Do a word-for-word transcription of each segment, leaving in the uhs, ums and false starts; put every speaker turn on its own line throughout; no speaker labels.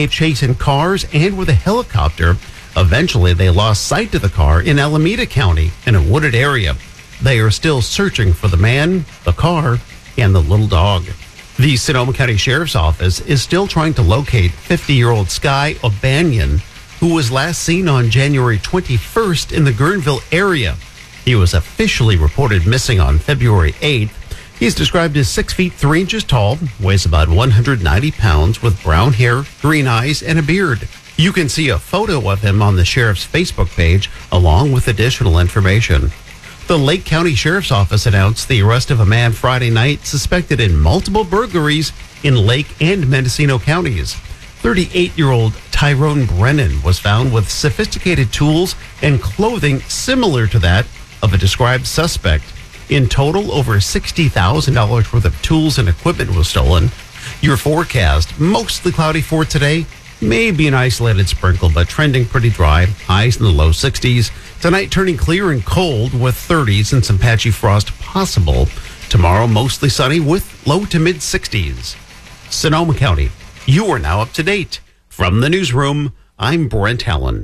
chasing cars and with a helicopter. Eventually, they lost sight of the car in Alameda County in a wooded area. They are still searching for the man, the car, and the little dog. The Sonoma County Sheriff's Office is still trying to locate fifty-year-old Sky O'Banion, who was last seen on January twenty-first in the Guerneville area. He was officially reported missing on February eighth. He's described as six feet three inches tall, weighs about one hundred ninety pounds, with brown hair, green eyes, and a beard. You can see a photo of him on the sheriff's Facebook page, along with additional information. The Lake County Sheriff's Office announced the arrest of a man Friday night suspected in multiple burglaries in Lake and Mendocino counties. thirty-eight-year-old Tyrone Brennan was found with sophisticated tools and clothing similar to that of a described suspect. In total, over sixty thousand dollars worth of tools and equipment was stolen. Your forecast, mostly cloudy for today. Maybe an isolated sprinkle, but trending pretty dry. Highs in the low sixties. Tonight turning clear and cold with thirties and some patchy frost possible. Tomorrow mostly sunny with low to mid sixties. Sonoma County, you are now up to date. From the newsroom, I'm Brent Allen.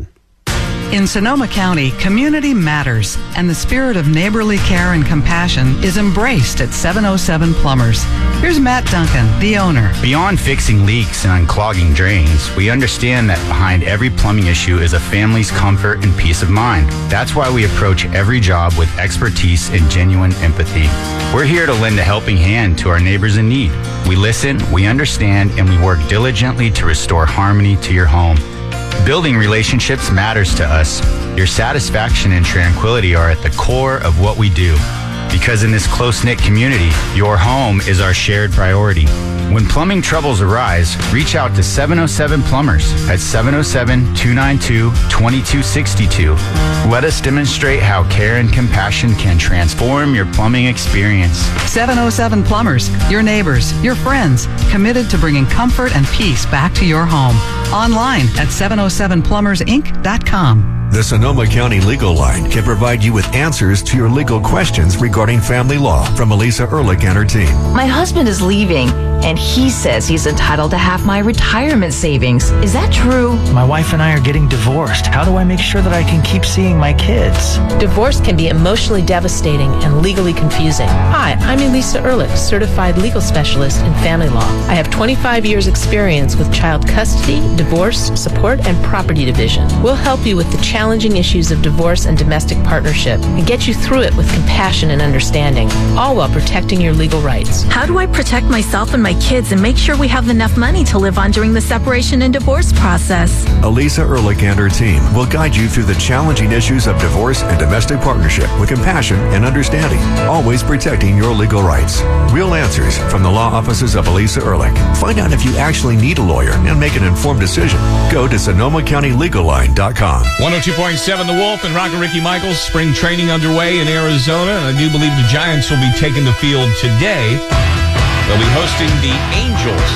In Sonoma County, community matters, and the spirit of neighborly care and compassion is embraced at seven oh seven Plumbers. Here's Matt Duncan, the owner.
Beyond fixing leaks and unclogging drains, we understand that behind every plumbing issue is a family's comfort and peace of mind. That's why we approach every job with expertise and genuine empathy. We're here to lend a helping hand to our neighbors in need. We listen, we understand, and we work diligently to restore harmony to your home. Building relationships matters to us. Your satisfaction and tranquility are at the core of what we do. Because in this close-knit community, your home is our shared priority. When plumbing troubles arise, reach out to seven oh seven Plumbers at seven oh seven, two nine two, two two six two. Let us demonstrate how care and compassion can transform your plumbing experience.
seven oh seven Plumbers, your neighbors, your friends, committed to bringing comfort and peace back to your home. Online at seven oh seven plumbers inc dot com.
The Sonoma County Legal Line can provide you with answers to your legal questions regarding family law from Elisa Ehrlich and her team.
My husband is leaving, and he says he's entitled to half my retirement savings. Is that true?
My wife and I are getting divorced. How do I make sure that I can keep seeing my kids?
Divorce can be emotionally devastating and legally confusing. Hi, I'm Elisa Ehrlich, certified legal specialist in family law. I have twenty-five years experience with child custody, divorce, support, and property division. We'll help you with the challenging issues of divorce and domestic partnership and get you through it with compassion and understanding, all while protecting your legal rights.
How do I protect myself and my kids and make sure we have enough money to live on during the separation and divorce process?
Elisa Ehrlich and her team will guide you through the challenging issues of divorce and domestic partnership with compassion and understanding, always protecting your legal rights. Real answers from the law offices of Elisa Ehrlich. Find out if you actually need a lawyer and make an informed decision. Go to sonoma county legal line dot com.
one oh two point seven The Wolf and Rocket Ricky Michaels. Spring training underway in Arizona, and I do believe the Giants will be taking the field today. They'll be hosting the Angels.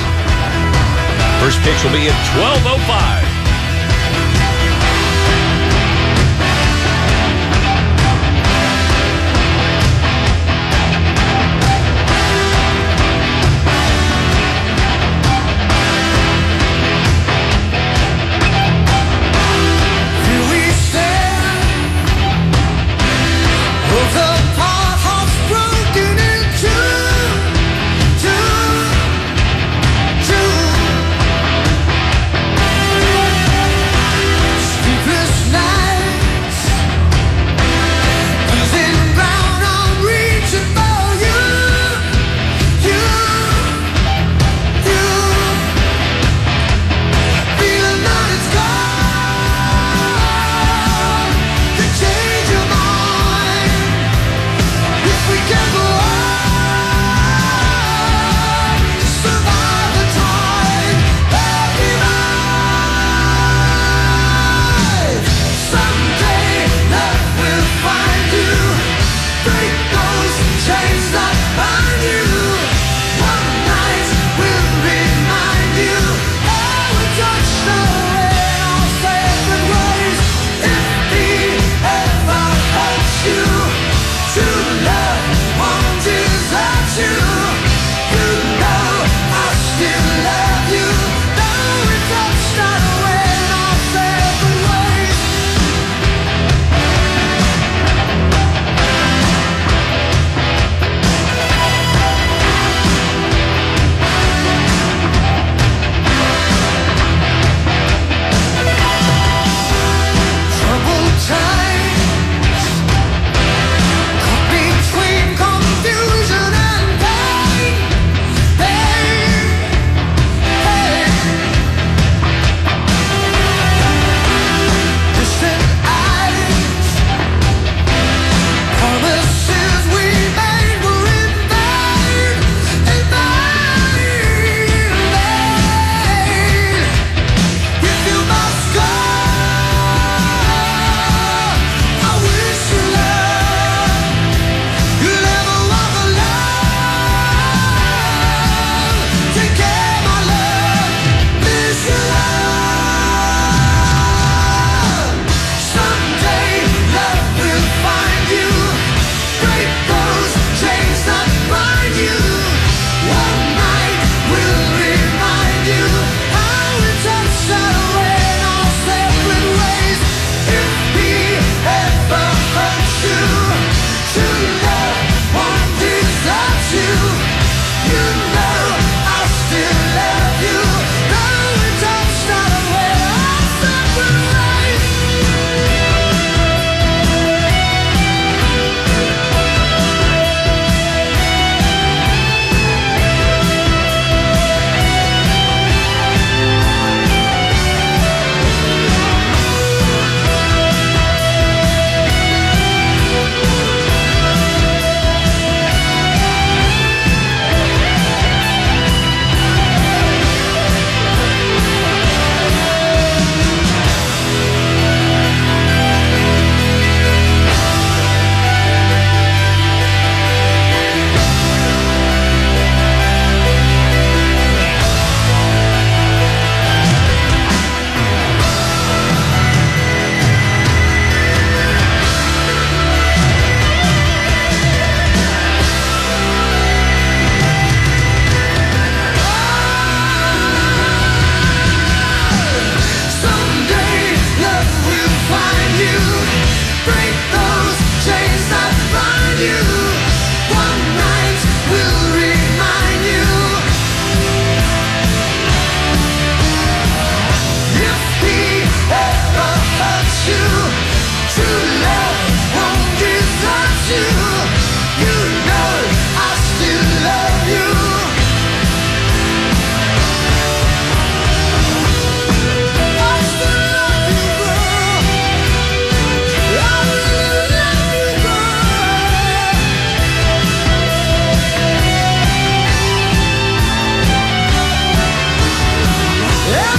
First pitch will be at twelve oh five.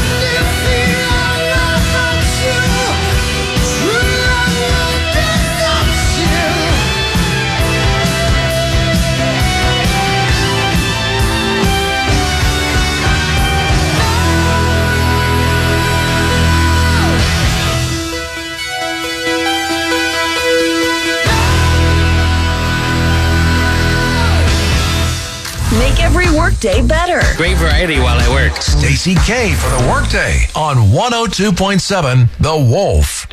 Workday better.
Great variety while I work.
Stacy K for the Workday on one oh two point seven The Wolf.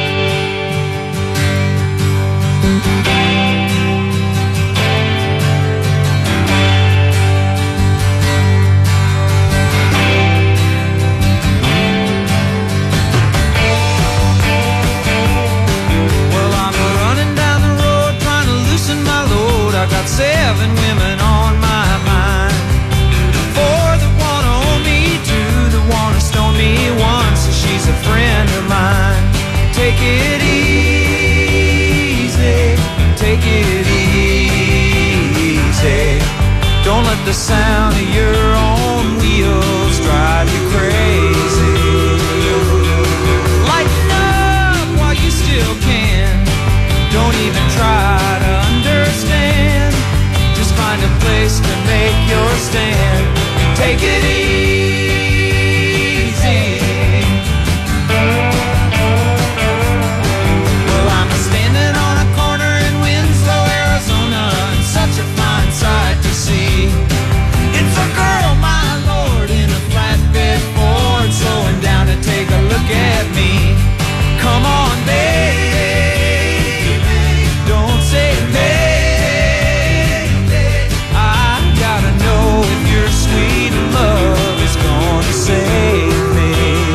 Well, I'm running down the road trying to loosen my load. I got seven women on my she's a friend of mine. Take it easy, take it easy. Don't let the sound of your own wheels drive you crazy. Lighten up while you still can. Don't even try to understand. Just find a place to make your stand. Take it easy. At me, come on, baby. Don't say maybe. I gotta know if your sweet love is gonna save me.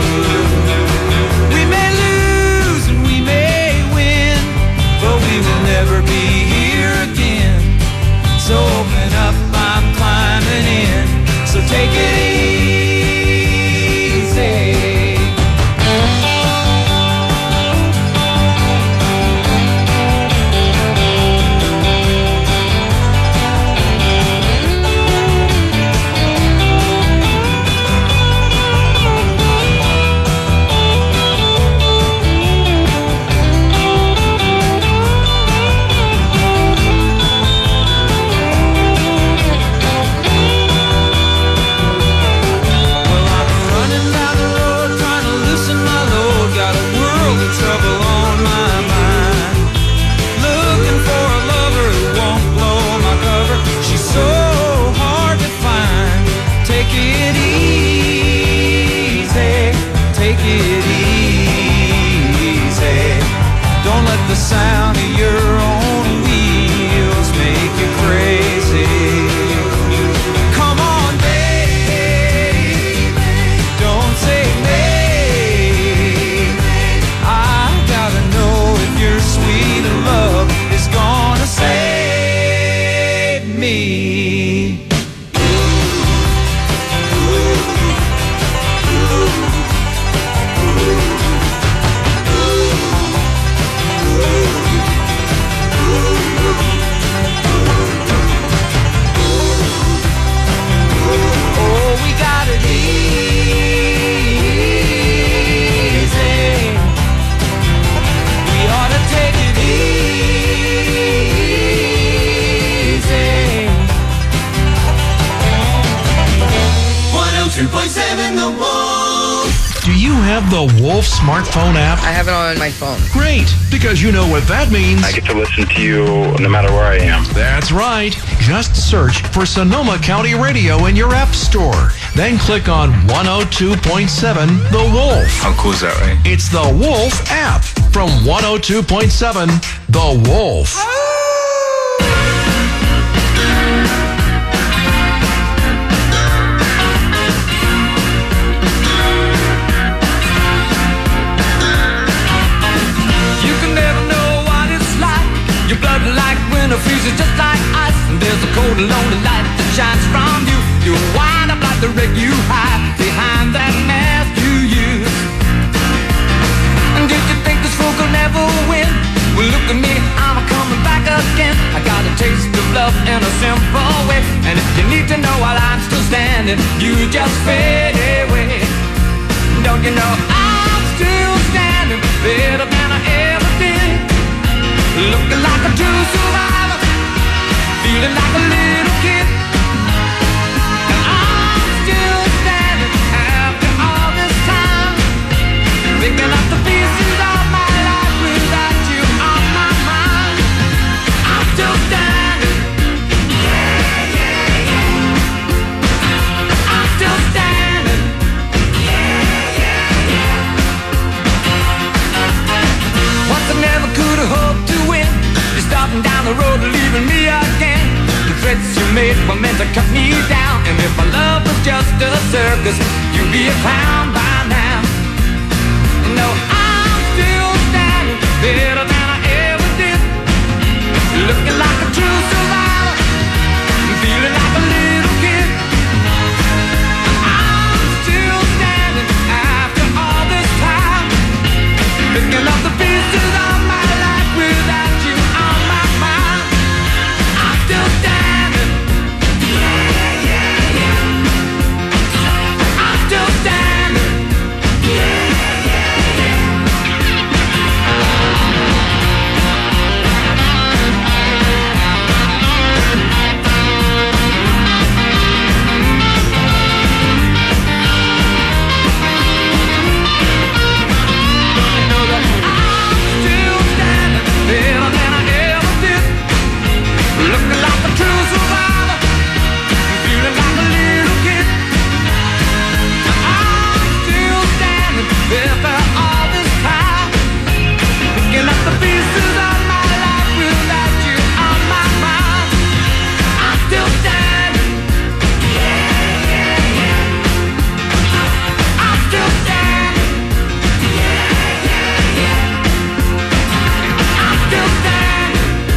We may lose and we may win, but we will never be here again. So open up, I'm climbing in. So take it easy. The sound of your own wheels make you crazy. Come on, baby, don't say maybe. I gotta know if your sweet love is gonna save me.
Do you have the Wolf smartphone app?
I have it on my phone.
Great, because you know what that means.
I get to listen to you no matter where I am.
That's right. Just search for Sonoma County Radio in your app store. Then click on one oh two point seven The Wolf.
How cool is that, right?
It's the Wolf app from one oh two point seven The Wolf.
Your blood like winter freezes just like ice. And there's a cold and lonely light that shines from you. You wind up like the wreck you hide behind that mask you use. And did you think this fool could never win? Well, look at me, I'm coming back again. I got a taste of love in a simple way. And if you need to know while I'm still standing, you just fade away. You know, I'm still standing better than I ever did. Looking like a true survivor, feeling like a little kid. And I'm still standing after all this time, picking up the pieces of my life without you on my mind. I'm still standing. Yeah, yeah, yeah. I'm still standing. Yeah, yeah, yeah. Once I never could have hoped to win. You're starting down the road and leaving me again. The threats you made were meant to cut me down. And if my love was just a circus, you'd be a clown by now. No, I'm still standing better than I ever did. Looking like a true survivor, feeling like a little kid. I'm still standing after all this time, picking up the pieces of my life without you on my mind. I'm still standing. Yeah, yeah, yeah. I'm still standing. Yeah. Looking like a true survivor, feeling like a little kid. I'm still standing after all this time, picking up the pieces of my life without you on my mind. I'm still standing. Yeah, yeah, yeah. I'm still standing. Yeah, yeah, yeah. I'm still standing.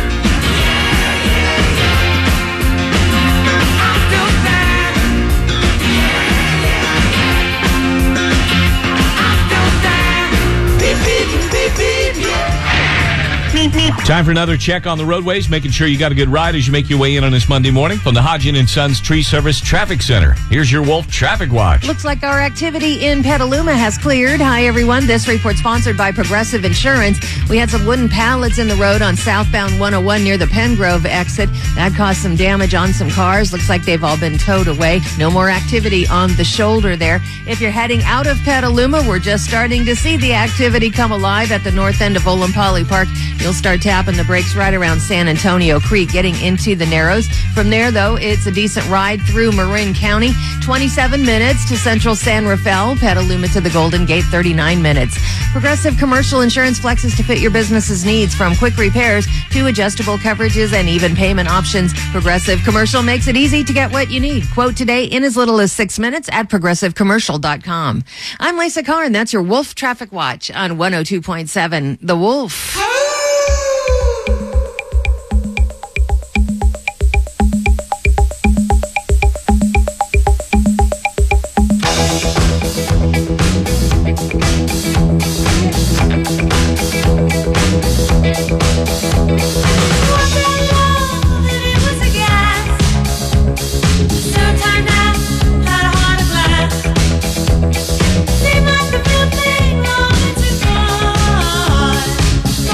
Time for another check on the roadways, making sure you got a good ride as you make your way in on this Monday morning from the Hodgin and Sons Tree Service Traffic Center. Here's your Wolf Traffic Watch.
Looks like our activity in Petaluma has cleared. Hi, everyone. This report sponsored by Progressive Insurance. We had some wooden pallets in the road on southbound one oh one near the Pengrove exit. That caused some damage on some cars. Looks like they've all been towed away. No more activity on the shoulder there. If you're heading out of Petaluma, we're just starting to see the activity come alive at the north end of Olampali Park. You'll start tapping the brakes right around San Antonio Creek, getting into the Narrows. From there, though, it's a decent ride through Marin County. twenty-seven minutes to central San Rafael. Petaluma to the Golden Gate, thirty-nine minutes. Progressive Commercial Insurance flexes to fit your business's needs, from quick repairs to adjustable coverages and even payment options. Progressive Commercial makes it easy to get what you need. Quote today in as little as six minutes at progressive commercial dot com. I'm Lisa Carr, and that's your Wolf Traffic Watch on one oh two point seven The Wolf.
Seemed like the real thing long to go.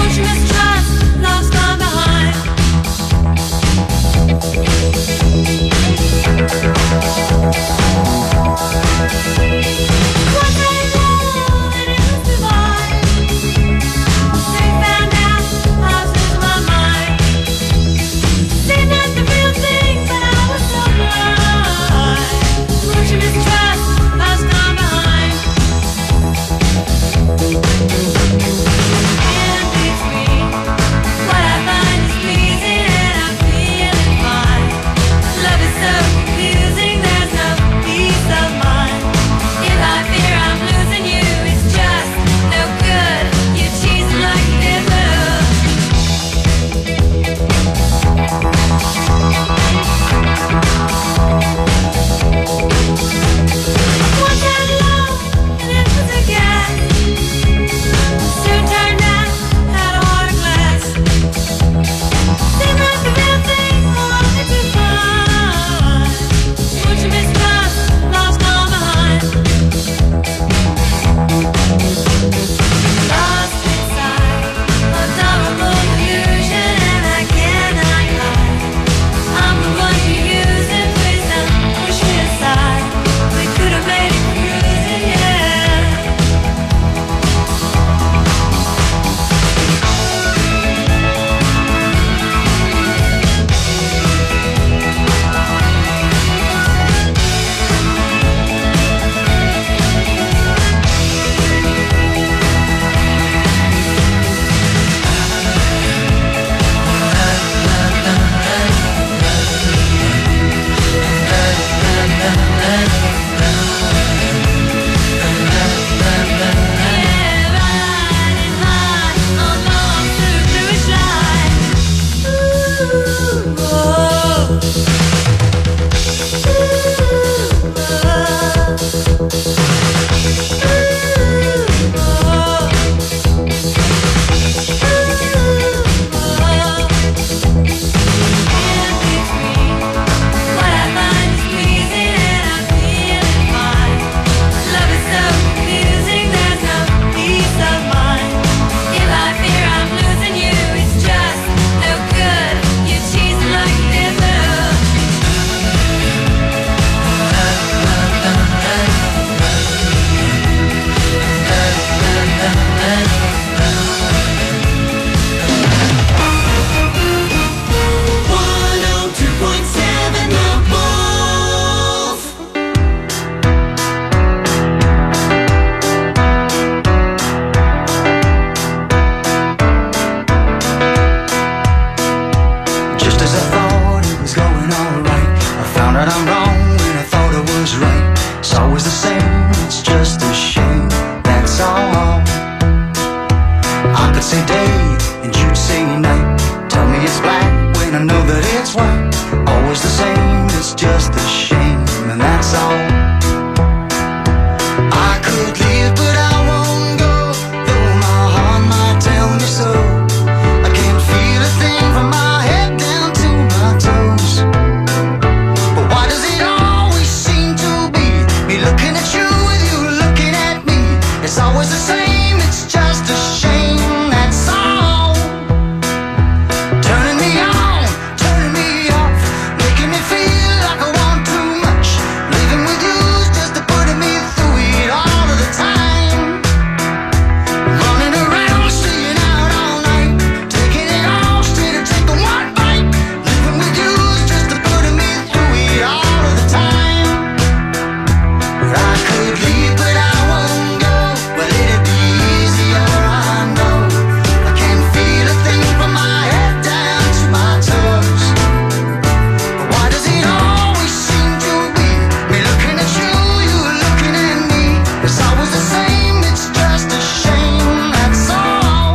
always the same, it's just a shame, that's all. Turning me on, turning me off, making me feel like I want too much. Living with you's just a putting me through it all of the time. Running around, staying out all night, taking it all straight to take the one bite. Living with you's just a putting me through it all of the time. I could leave, but I won't go. Well, it'd be easier, I know. I can't feel a thing from my head down to my toes. But why does it always seem to be me looking at you, you looking at me? It's always the same, it's just a shame, that's all.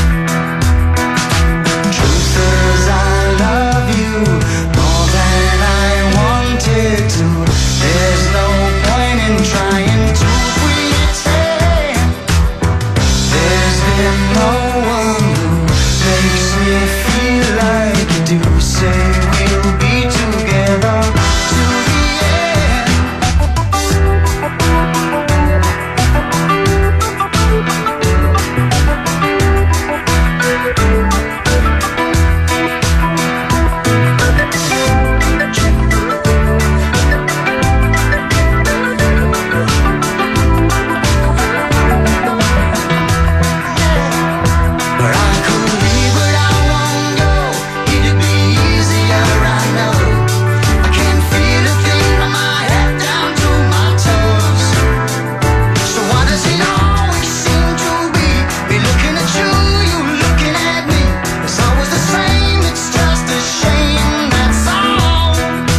Truth is, I love you more than I wanted to. There's no point in trying to pretend. There's been no one who makes me feel like you do. Say we'll be together to the end. But I could leave, but I won't go. It'd be easier, I know. I can't feel a thing from my head down to my toes. So why does it always seem to be me looking at you, you looking at me? It's always the same, it's just a shame, that's all.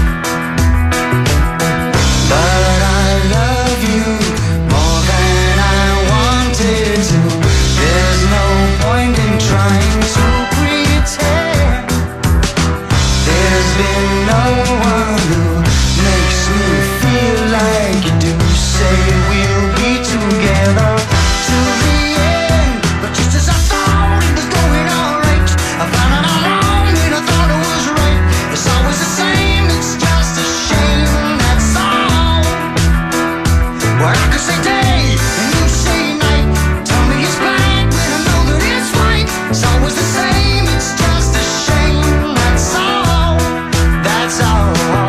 But I love you more than I wanted to. There's no point in trying to pretend. There's been no one who makes me feel like you do. Say we'll be together to the end. But just as I thought it was going alright, I found out I'm wrong and I thought it was right. It's always the same, it's just a shame, that's all. Well, I could say day and you say night. Tell me it's black when I know that it's white. It's always the same, it's just a shame, that's all. That's all.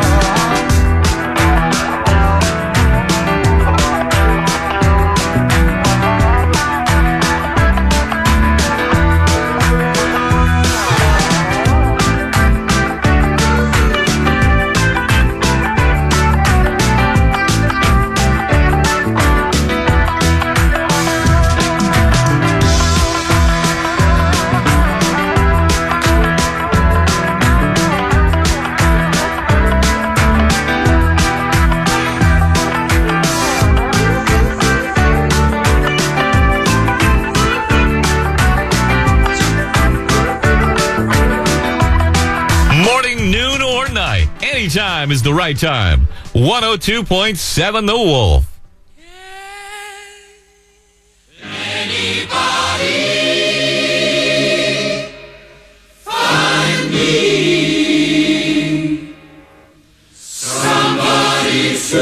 Morning, noon, or night. Anytime is the right time. one oh two point seven The Wolf.
Find me somebody to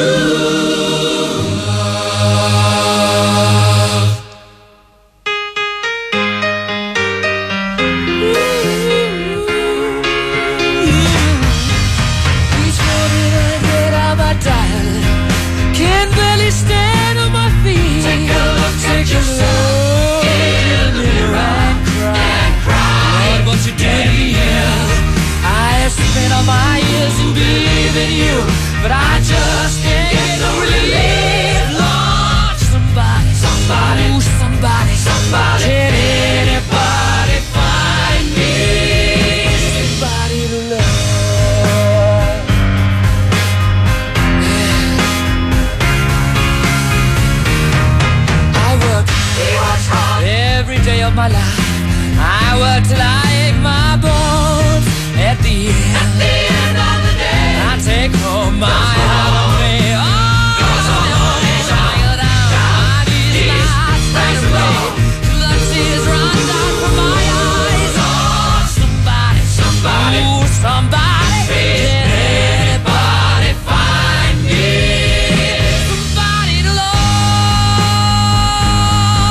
love. Each morning I get out my dial, can barely stand on my feet. Take a look, take yourself in the mirror and cry. Lord, what you did here? I spent all my years in believing you, but I just can't get no relief. Lord, somebody, somebody, ooh, somebody, somebody. Can anybody find me somebody to love? I work every day of my life. I work till I ache my bones. At the end, at the end of the day, I take home my holiday. Oh, down, these lights right away. The tears run down from my eyes. Oh, somebody, somebody, ooh, somebody. Can anybody find me somebody to love?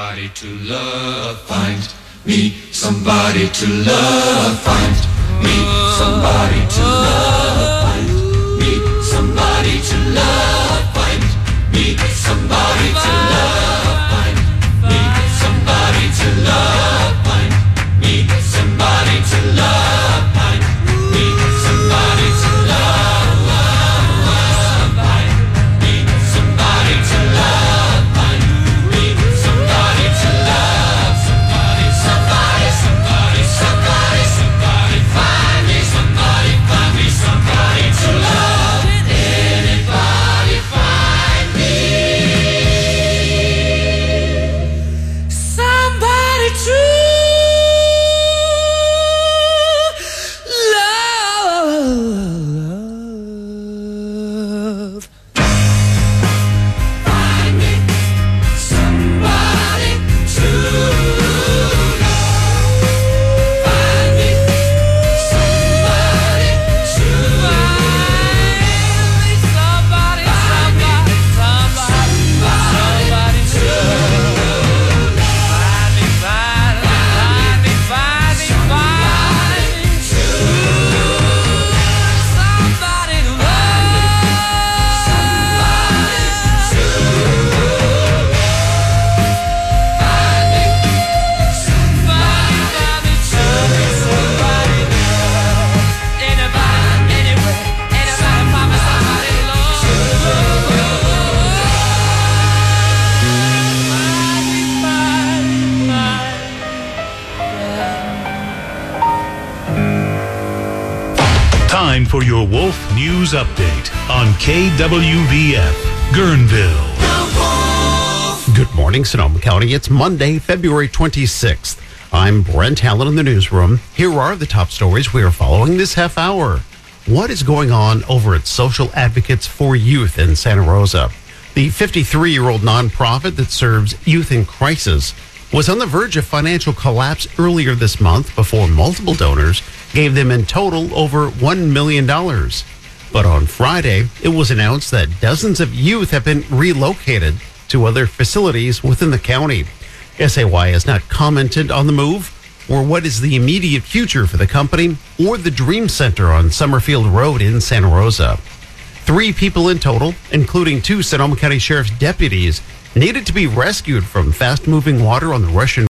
somebody to love. Find me somebody to love. Find me somebody to love. Find me somebody to love. Find me somebody to love. Find me somebody to love. Find me somebody to love. Find me somebody to love. Find me somebody to love. Find me somebody to love. Somebody, somebody, somebody, somebody, somebody. Find me somebody. Find me somebody to love. Anybody find me somebody to love. Find me somebody to love. Find me somebody to love. Somebody, somebody, somebody, somebody to love. Find me, find me, find me, find me, find me to love. Somebody to love. Somebody to love. Find me somebody, find me to somebody to love. Anybody, anywhere, anybody, find me somebody to love.
Time for your Wolf News Update on K W V F, Guerneville.
Good morning, Sonoma County. It's Monday, February twenty-sixth. I'm Brent Allen in the newsroom. Here are the top stories we are following this half hour. What is going on over at Social Advocates for Youth in Santa Rosa? The fifty-three-year-old nonprofit that serves youth in crisis was on the verge of financial collapse earlier this month before multiple donors gave them in total over one million dollars. But on Friday, it was announced that dozens of youth have been relocated to other facilities within the county. S A Y has not commented on the move or what is the immediate future for the company or the Dream Center on Summerfield Road in Santa Rosa. Three people in total, including two Sonoma County Sheriff's deputies, needed to be rescued from fast-moving water on the Russian